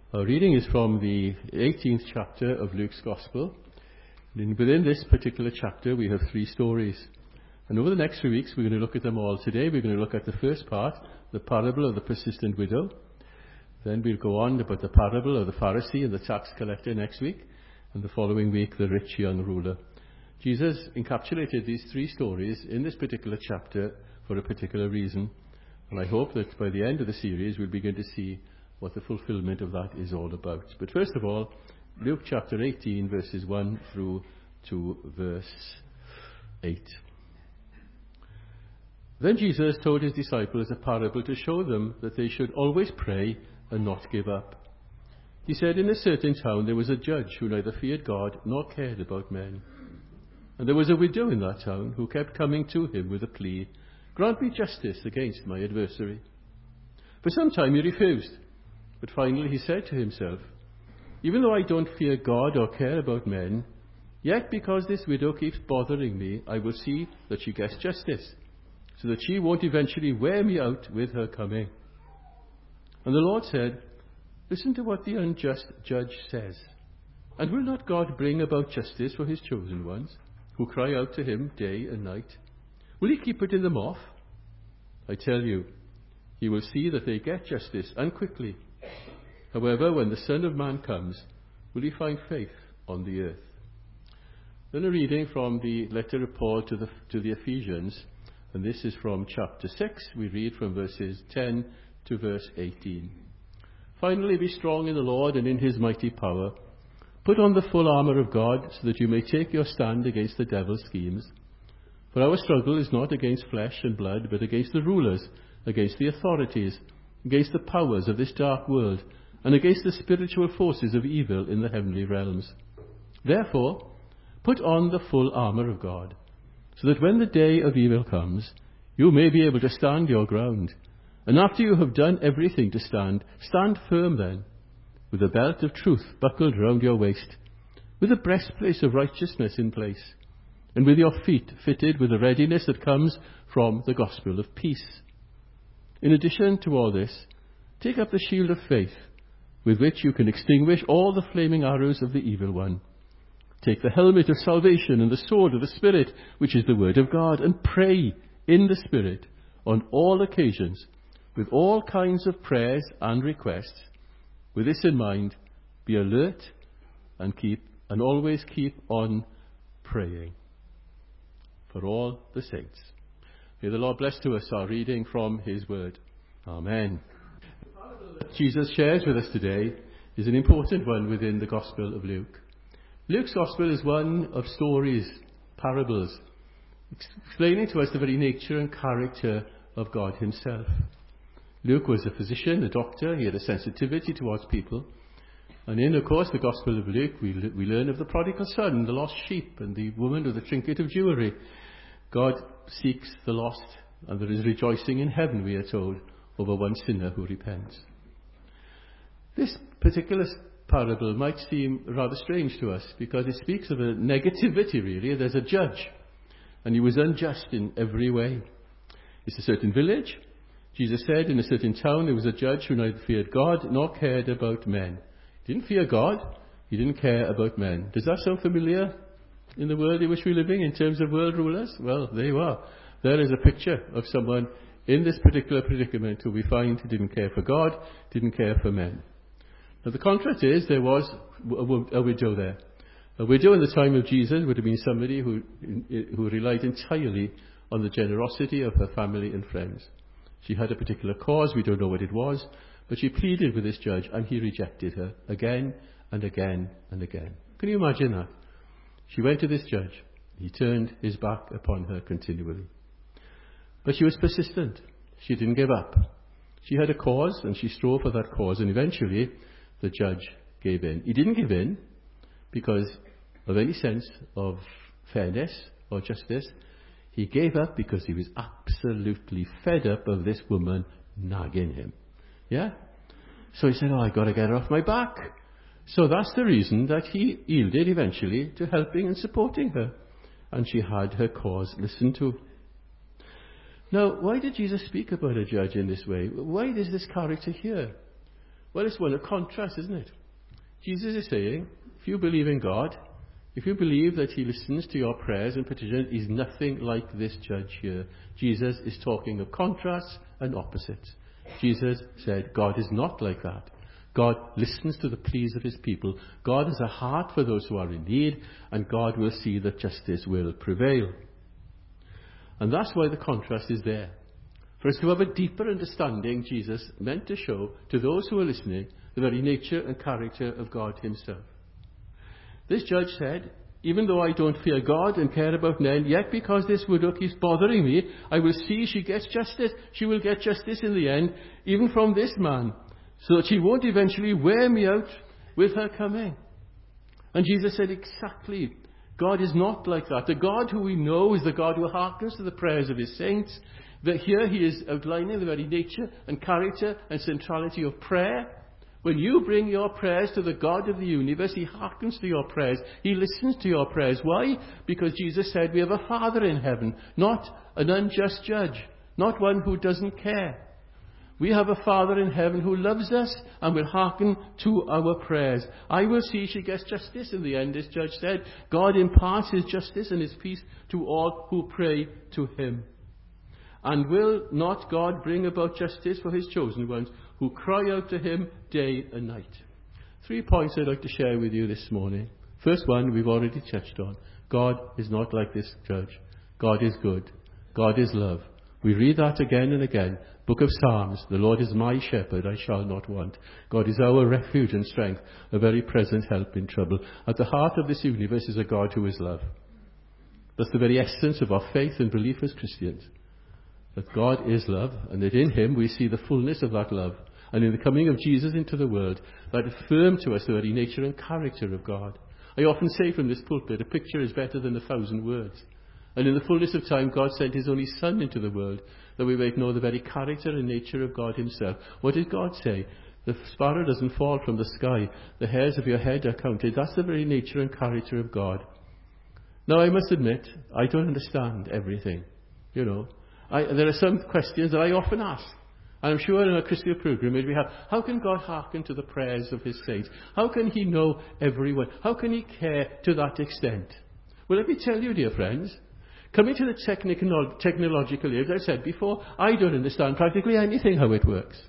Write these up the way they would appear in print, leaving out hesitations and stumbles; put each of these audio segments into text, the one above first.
Our reading is from the 18th chapter of Luke's Gospel. And within this particular chapter, we have 3 stories. And over the next few weeks, we're going to look at them all. Today, we're going to look at the first part, the parable of the persistent widow. Then we'll go on about the parable of the Pharisee and the tax collector next week. And the following week, the rich young ruler. Jesus encapsulated these 3 stories in this particular chapter for a particular reason. And I hope that by the end of the series, we'll begin to see what the fulfillment of that is all about. But first of all, Luke chapter 18, verses 1 through to verse 8. Then Jesus told his disciples a parable to show them that they should always pray and not give up. He said, in a certain town there was a judge who neither feared God nor cared about men. And there was a widow in that town who kept coming to him with a plea, grant me justice against my adversary. For some time he refused. But finally he said to himself, even though I don't fear God or care about men, yet because this widow keeps bothering me, I will see that she gets justice, so that she won't eventually wear me out with her coming. And the Lord said, listen to what the unjust judge says. And will not God bring about justice for his chosen ones, who cry out to him day and night? Will he keep putting them off? I tell you, he will see that they get justice, and quickly. However, when the Son of Man comes, will he find faith on the earth? Then a reading from the letter of Paul to the Ephesians, and this is from chapter 6. We read from verses 10 to verse 18. Finally, be strong in the Lord and in his mighty power. Put on the full armour of God, so that you may take your stand against the devil's schemes. For our struggle is not against flesh and blood, but against the rulers, against the authorities, against the powers of this dark world, and against the spiritual forces of evil in the heavenly realms. Therefore, put on the full armour of God, so that when the day of evil comes, you may be able to stand your ground. And after you have done everything to stand, stand firm then, with a belt of truth buckled round your waist, with a breastplate of righteousness in place, and with your feet fitted with the readiness that comes from the gospel of peace. In addition to all this, take up the shield of faith, with which you can extinguish all the flaming arrows of the evil one. Take the helmet of salvation and the sword of the Spirit, which is the word of God, and pray in the Spirit on all occasions, with all kinds of prayers and requests. With this in mind, be alert and always keep on praying for all the saints. May the Lord bless to us our reading from his word. Amen. That Jesus shares with us today is an important one within the Gospel of Luke. Luke's Gospel is one of stories, parables, explaining to us the very nature and character of God himself. Luke was a physician, a doctor. He had a sensitivity towards people. And in, of course, the Gospel of Luke, we learn of the prodigal son, the lost sheep, and the woman with the trinket of jewellery. God seeks the lost, and there is rejoicing in heaven, we are told, over one sinner who repents. This particular parable might seem rather strange to us because it speaks of a negativity, really. There's a judge, and he was unjust in every way. It's a certain village. Jesus said in a certain town there was a judge who neither feared God nor cared about men. He didn't fear God. He didn't care about men. Does that sound familiar in the world in which we're living in terms of world rulers? Well, there you are. There is a picture of someone in this particular predicament who we find didn't care for God, didn't care for men. Now the contrast is there was a widow there. A widow in the time of Jesus would have been somebody who relied entirely on the generosity of her family and friends. She had a particular cause, we don't know what it was, but she pleaded with this judge and he rejected her again and again and again. Can you imagine that? She went to this judge. He turned his back upon her continually. But she was persistent. She didn't give up. She had a cause and she strove for that cause, and eventually the judge gave in. He didn't give in because of any sense of fairness or justice. He gave up because he was absolutely fed up of this woman nagging him. Yeah? So he said, I've got to get her off my back. So that's the reason that he yielded eventually to helping and supporting her. And she had her cause listened to. Now, why did Jesus speak about a judge in this way? Why is this character here? Well, it's one of contrast, isn't it? Jesus is saying, if you believe in God, if you believe that he listens to your prayers and petitions, he's nothing like this judge here. Jesus is talking of contrasts and opposites. Jesus said, God is not like that. God listens to the pleas of his people. God has a heart for those who are in need, and God will see that justice will prevail. And that's why the contrast is there. For us to have a deeper understanding, Jesus meant to show to those who are listening the very nature and character of God himself. This judge said, even though I don't fear God and care about men, yet because this widow keeps bothering me, I will see she gets justice. She will get justice in the end, even from this man, so that she won't eventually wear me out with her coming. And Jesus said, exactly. God is not like that. The God who we know is the God who hearkens to the prayers of his saints. That here he is outlining the very nature and character and centrality of prayer. When you bring your prayers to the God of the universe, he hearkens to your prayers. He listens to your prayers. Why? Because Jesus said we have a Father in heaven, not an unjust judge, not one who doesn't care. We have a Father in heaven who loves us and will hearken to our prayers. I will see she gets justice in the end, this judge said. God imparts his justice and his peace to all who pray to him. And will not God bring about justice for his chosen ones who cry out to him day and night? 3 points I'd like to share with you this morning. First one we've already touched on. God is not like this judge. God is good. God is love. We read that again and again. Book of Psalms, the Lord is my shepherd, I shall not want. God is our refuge and strength, a very present help in trouble. At the heart of this universe is a God who is love. That's the very essence of our faith and belief as Christians. That God is love, and that in him we see the fullness of that love. And in the coming of Jesus into the world, that affirmed to us the very nature and character of God. I often say from this pulpit, a picture is better than 1,000 words. And in the fullness of time, God sent his only Son into the world, that we might know the very character and nature of God himself. What did God say? The sparrow doesn't fall from the sky. The hairs of your head are counted. That's the very nature and character of God. Now, I must admit, I don't understand everything. You know, there are some questions that I often ask. And I'm sure in our Christian pilgrimage we have, how can God hearken to the prayers of his saints? How can he know everyone? How can he care to that extent? Well, let me tell you, dear friends, coming to the technological age, I said before, I don't understand practically anything how it works.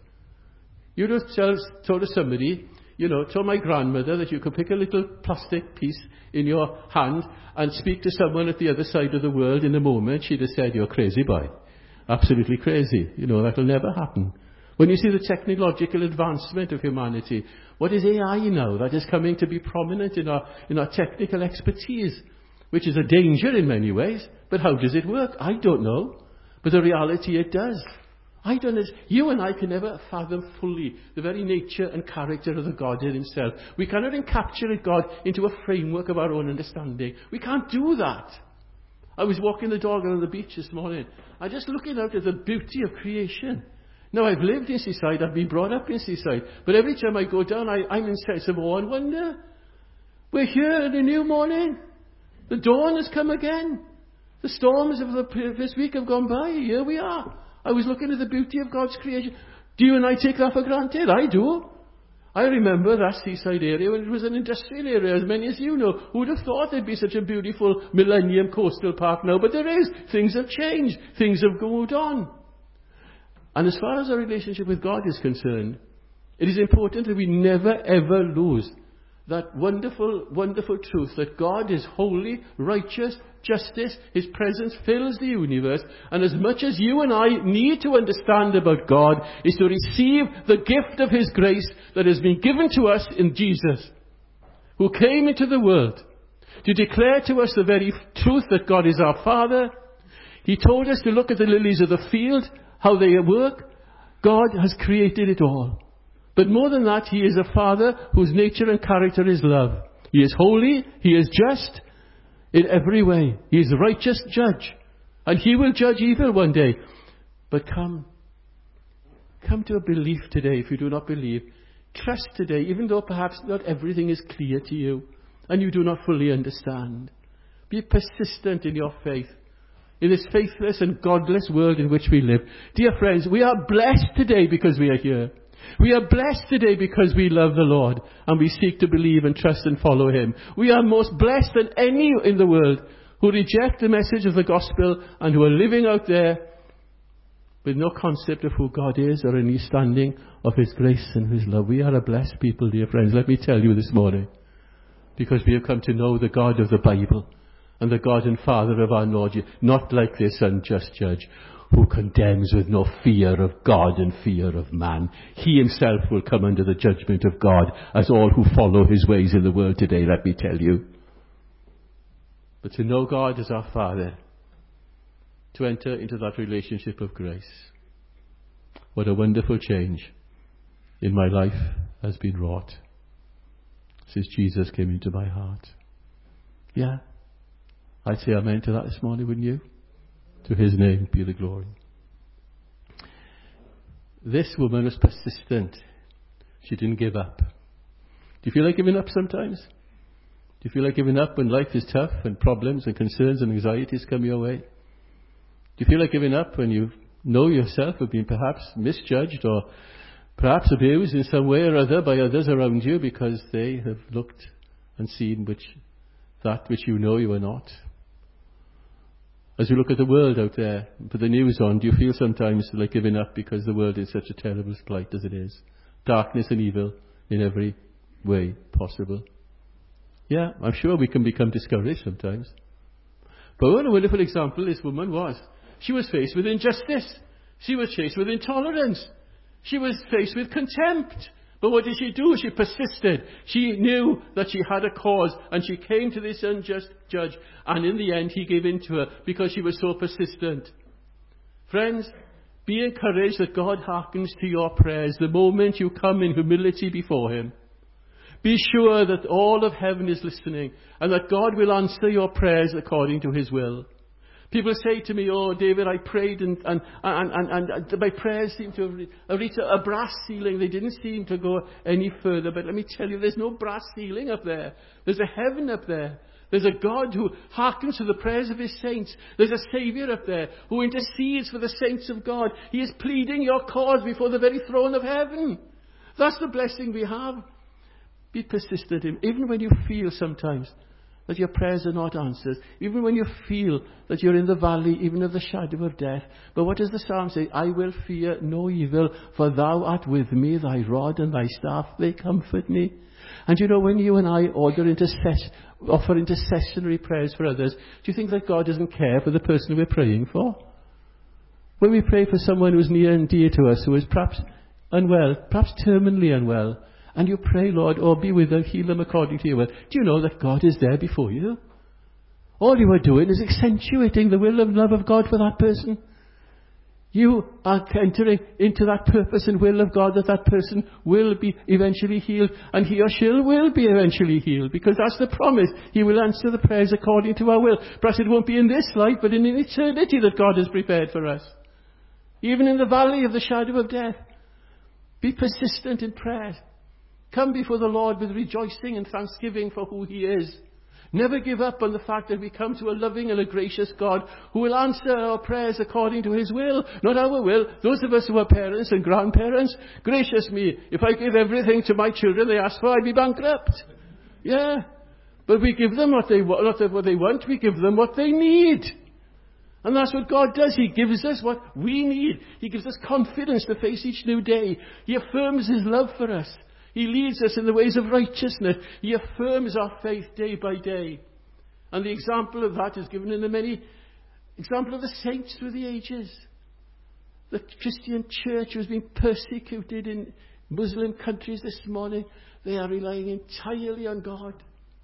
You just told somebody, told my grandmother that you could pick a little plastic piece in your hand and speak to someone at the other side of the world in a moment. She'd have said, you're crazy, boy. Absolutely crazy. That'll never happen. When you see the technological advancement of humanity, what is AI now? That is coming to be prominent in our technical expertise, which is a danger in many ways. But how does it work? I don't know. But the reality, it does. I don't know. You and I can never fathom fully the very nature and character of the Godhead himself. We cannot encapsulate God into a framework of our own understanding. We can't do that. I was walking the dog on the beach this morning. I'm just looking out at the beauty of creation. Now, I've lived in seaside. I've been brought up in seaside. But every time I go down, I'm in sense of awe and wonder. We're here in a new morning. The dawn has come again. The storms of this week have gone by. Here we are. I was looking at the beauty of God's creation. Do you and I take that for granted? I do. I remember that seaside area when it was an industrial area, as many as you know. Who would have thought there'd be such a beautiful Millennium Coastal Park now? But there is. Things have changed. Things have moved on. And as far as our relationship with God is concerned, it is important that we never ever lose that wonderful, wonderful truth that God is holy, righteous, justice, his presence fills the universe, and as much as you and I need to understand about God is to receive the gift of his grace that has been given to us in Jesus, who came into the world to declare to us the very truth that God is our Father. He told us to look at the lilies of the field, how they work. God has created it all. But more than that, he is a Father whose nature and character is love. He is holy, he is just in every way. He is a righteous judge. And he will judge evil one day. But come to a belief today if you do not believe. Trust today, even though perhaps not everything is clear to you and you do not fully understand. Be persistent in your faith. In this faithless and godless world in which we live. Dear friends, we are blessed today because we are here. We are blessed today because we love the Lord and we seek to believe and trust and follow Him. We are most blessed than any in the world who reject the message of the gospel and who are living out there with no concept of who God is or any standing of His grace and His love. We are a blessed people, dear friends. Let me tell you this morning, because we have come to know the God of the Bible and the God and Father of our Lord, not like this unjust judge who condemns with no fear of God and fear of man. He himself will come under the judgment of God, as all who follow his ways in the world today, let me tell you. But to know God as our Father, to enter into that relationship of grace, what a wonderful change in my life has been wrought since Jesus came into my heart. Yeah, I'd say amen to that this morning, wouldn't you? To His name be the glory. This woman was persistent. She didn't give up. Do you feel like giving up sometimes? Do you feel like giving up when life is tough and problems and concerns and anxieties come your way? Do you feel like giving up when you know yourself have been perhaps misjudged or perhaps abused in some way or other by others around you because they have looked and seen that which you know you are not? As you look at the world out there, put the news on, do you feel sometimes like giving up because the world is such a terrible plight as it is? Darkness and evil in every way possible. Yeah, I'm sure we can become discouraged sometimes. But what a wonderful example this woman was. She was faced with injustice. She was faced with intolerance. She was faced with contempt. But what did she do? She persisted. She knew that she had a cause, and she came to this unjust judge, and in the end he gave in to her because she was so persistent. Friends, be encouraged that God hearkens to your prayers the moment you come in humility before Him. Be sure that all of heaven is listening and that God will answer your prayers according to His will. People say to me, "Oh, David, I prayed and my prayers seemed to have reached a brass ceiling. They didn't seem to go any further." But let me tell you, there's no brass ceiling up there. There's a heaven up there. There's a God who hearkens to the prayers of His saints. There's a Saviour up there who intercedes for the saints of God. He is pleading your cause before the very throne of heaven. That's the blessing we have. Be persistent, even when you feel sometimes that your prayers are not answered, even when you feel that you're in the valley, even of the shadow of death. But what does the psalm say? "I will fear no evil, for thou art with me, thy rod and thy staff, they comfort me." And you know, when you and I offer intercessionary prayers for others, do you think that God doesn't care for the person we're praying for? When we pray for someone who's near and dear to us, who is perhaps unwell, perhaps terminally unwell, and you pray, "Lord, oh, be with them, heal them according to your will," do you know that God is there before you? All you are doing is accentuating the will and love of God for that person. You are entering into that purpose and will of God, that that person will be eventually healed, and he or she will be eventually healed, because that's the promise. He will answer the prayers according to our will. Perhaps it won't be in this life, but in an eternity that God has prepared for us. Even in the valley of the shadow of death, be persistent in prayer. Come before the Lord with rejoicing and thanksgiving for who He is. Never give up on the fact that we come to a loving and a gracious God who will answer our prayers according to His will, not our will. Those of us who are parents and grandparents, gracious me, if I give everything to my children they ask for, I'd be bankrupt. Yeah. But we give them what they want, not what they want, we give them what they need. And that's what God does. He gives us what we need. He gives us confidence to face each new day. He affirms His love for us. He leads us in the ways of righteousness. He affirms our faith day by day. And the example of that is given in the many example of the saints through the ages. The Christian church has been persecuted in Muslim countries this morning. They are relying entirely on God.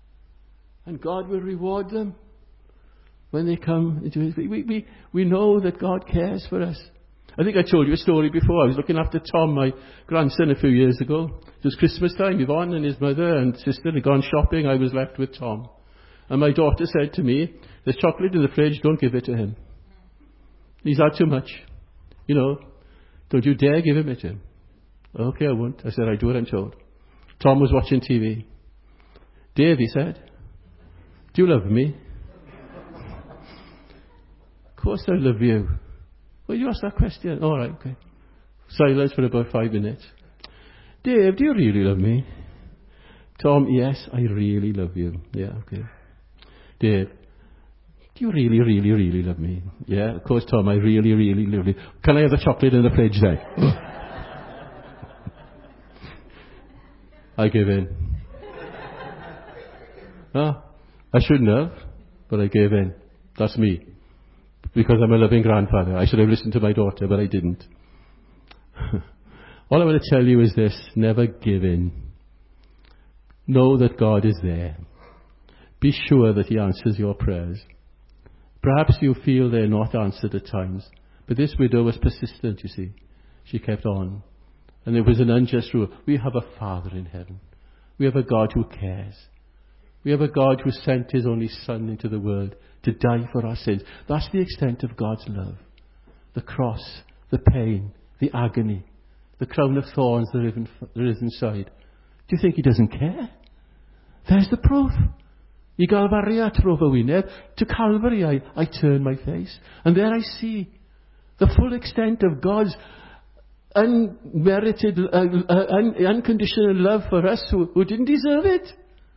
And God will reward them when they come into His way. We know that God cares for us. I think I told you a story before. I was looking after Tom, my grandson, a few years ago. It was Christmas time. Yvonne and his mother and sister had gone shopping. I was left with Tom. And my daughter said to me, "There's chocolate in the fridge, don't give it to him. He's had too much. You know, don't you dare give it to him." "Okay, I won't." I said, "I do what I'm told." Tom was watching TV. "Dave," he said, "do you love me?" "Of course I love you." "Well, you asked that question." "All right, okay." Silence for about 5 minutes. Dave, do you really love me? Tom, yes, I really love you. Yeah, okay. Dave, do you really, really, really love me? Yeah, of course, Tom, I really, really love you. Can I have the chocolate in the fridge then? I gave in. I shouldn't have, but I gave in. That's me. Because I'm a loving grandfather. I should have listened to my daughter, but I didn't. All I want to tell you is this: never give in. Know that God is there. Be sure that He answers your prayers. Perhaps you feel they're not answered at times, but this widow was persistent, you see. She kept on. And it was an unjust rule. We have a Father in heaven. We have a God who cares. We have a God who sent His only Son into the world to die for our sins. That's the extent of God's love. The cross, the pain, the agony, the crown of thorns that is inside. Do you think He doesn't care? There's the proof. I Galfari a tro fy wyneb, to Calvary I turn my face. And there I see the full extent of God's unmerited, unconditional love for us who didn't deserve it.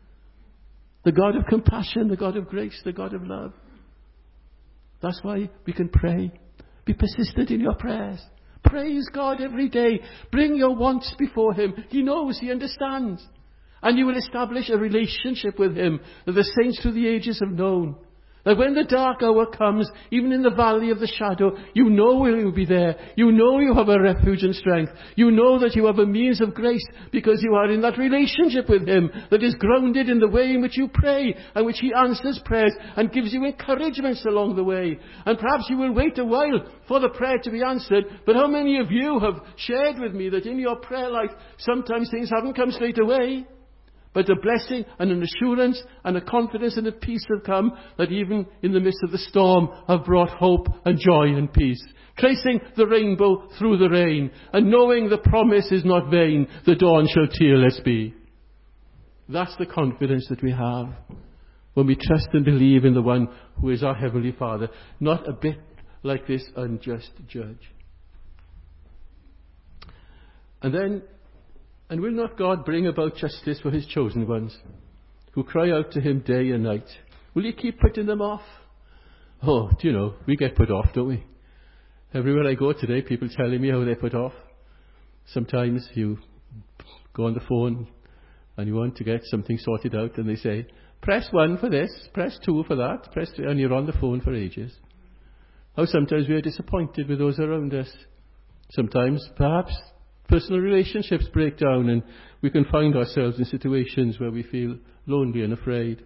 The God of compassion, the God of grace, the God of love. That's why we can pray. Be persistent in your prayers. Praise God every day. Bring your wants before Him. He knows, He understands. And you will establish a relationship with Him that the saints through the ages have known. That when the dark hour comes, even in the valley of the shadow, you know He will be there. You know you have a refuge and strength. You know that you have a means of grace because you are in that relationship with Him that is grounded in the way in which you pray and which He answers prayers and gives you encouragements along the way. And perhaps you will wait a while for the prayer to be answered, but how many of you have shared with me that in your prayer life sometimes things haven't come straight away? But a blessing and an assurance and a confidence and a peace have come that even in the midst of the storm have brought hope and joy and peace. Tracing the rainbow through the rain and knowing the promise is not vain, the dawn shall tearless be. That's the confidence that we have when we trust and believe in the one who is our Heavenly Father, not a bit like this unjust judge. And will not God bring about justice for His chosen ones, who cry out to Him day and night? Will He keep putting them off? Oh, do you know, we get put off, don't we? Everywhere I go today, people telling me how they put off. Sometimes you go on the phone and you want to get something sorted out and they say, press 1 for this, press 2 for that, press 3, and you're on the phone for ages. How sometimes we are disappointed with those around us. Sometimes, perhaps, personal relationships break down and we can find ourselves in situations where we feel lonely and afraid.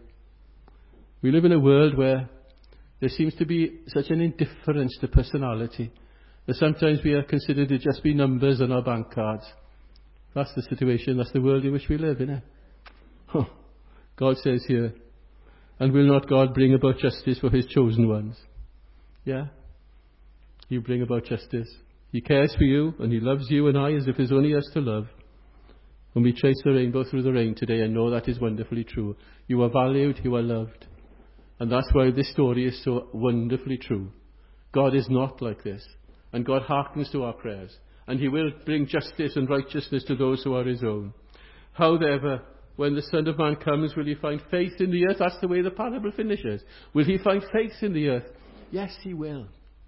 We live in a world where there seems to be such an indifference to personality that sometimes we are considered to just be numbers on our bank cards. That's the situation, that's the world in which we live, isn't it? God says here, and will not God bring about justice for His chosen ones? Yeah? He'll bring about justice. He cares for you and He loves you and I as if there's only us to love. When we trace the rainbow through the rain today, I know that is wonderfully true. You are valued, you are loved. And that's why this story is so wonderfully true. God is not like this. And God hearkens to our prayers. And He will bring justice and righteousness to those who are His own. However, when the Son of Man comes, will He find faith in the earth? That's the way the parable finishes. Will He find faith in the earth? Yes, He will.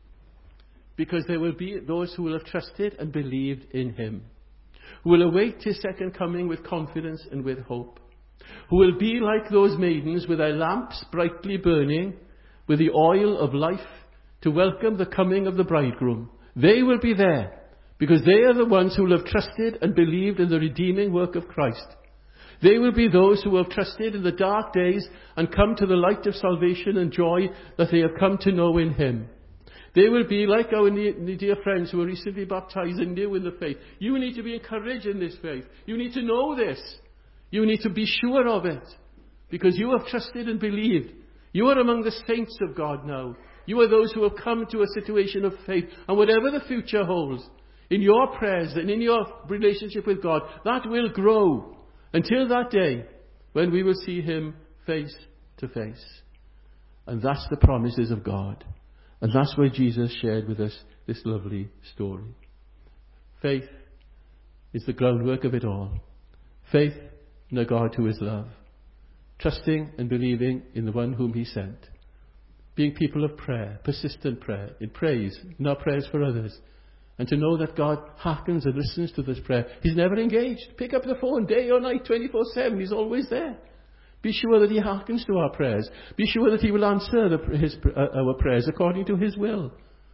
Because there will be those who will have trusted and believed in Him, who will await His second coming with confidence and with hope, who will be like those maidens with their lamps brightly burning with the oil of life to welcome the coming of the bridegroom. They will be there because they are the ones who will have trusted and believed in the redeeming work of Christ. They will be those who have trusted in the dark days and come to the light of salvation and joy that they have come to know in Him. They will be like our dear friends who were recently baptized and new in the faith. You need to be encouraged in this faith. You need to know this. You need to be sure of it. Because you have trusted and believed. You are among the saints of God now. You are those who have come to a situation of faith. And whatever the future holds, in your prayers and in your relationship with God, that will grow until that day when we will see Him face to face. And that's the promises of God. And that's why Jesus shared with us this lovely story. Faith is the groundwork of it all. Faith in a God who is love. Trusting and believing in the one whom he sent. Being people of prayer, persistent prayer, in praise, in our prayers for others. And to know that God hearkens and listens to this prayer. He's never engaged. Pick up the phone day or night, 24/7. He's always there. Be sure that he hearkens to our prayers. Be sure that he will answer our prayers according to his will.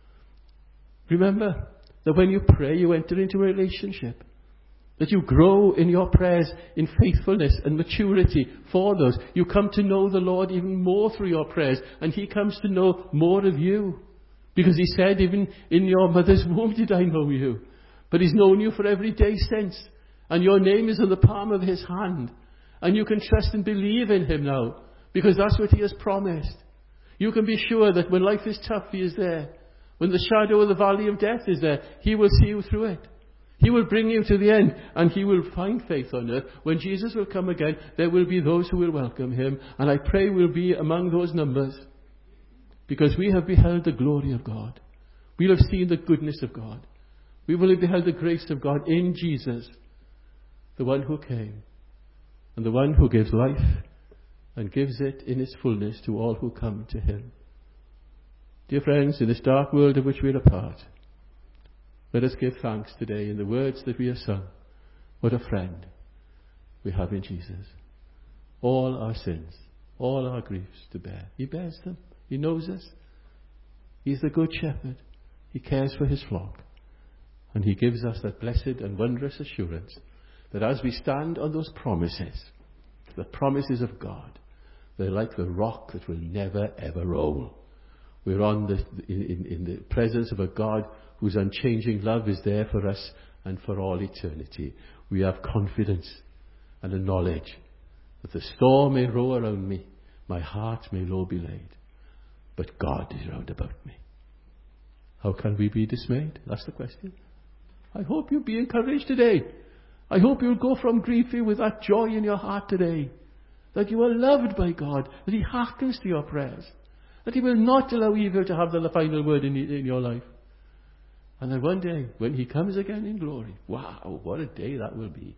Remember that when you pray, you enter into a relationship. That you grow in your prayers in faithfulness and maturity for those. You come to know the Lord even more through your prayers. And he comes to know more of you. Because he said, even in your mother's womb did I know you. But he's known you for every day since. And your name is in the palm of his hand. And you can trust and believe in him now. Because that's what he has promised. You can be sure that when life is tough, he is there. When the shadow of the valley of death is there, he will see you through it. He will bring you to the end. And he will find faith on earth. When Jesus will come again, there will be those who will welcome him. And I pray we'll be among those numbers. Because we have beheld the glory of God. We have seen the goodness of God. We will have beheld the grace of God in Jesus, the one who came, and the one who gives life and gives it in its fullness to all who come to him. Dear friends, in this dark world of which we are a part, let us give thanks today in the words that we have sung. What a friend we have in Jesus. All our sins, all our griefs to bear. He bears them. He knows us. He's the good shepherd. He cares for his flock. And he gives us that blessed and wondrous assurance that as we stand on those promises, the promises of God, they're like the rock that will never ever roll. We're in the presence of a God whose unchanging love is there for us and for all eternity. We have confidence and a knowledge that the storm may roar around me, my heart may low be laid. But God is round about me. How can we be dismayed? That's the question. I hope you'll be encouraged today. I hope you'll go from grief with that joy in your heart today. That you are loved by God. That he hearkens to your prayers. That he will not allow evil to have the final word in your life. And then one day, when he comes again in glory, wow, what a day that will be.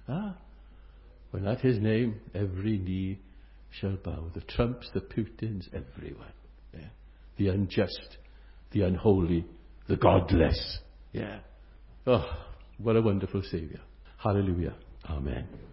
When at his name every knee shall bow. The Trumps, the Putins, everyone. Yeah. The unjust, the unholy, the godless. Yeah. Oh, what a wonderful Saviour. Hallelujah. Amen.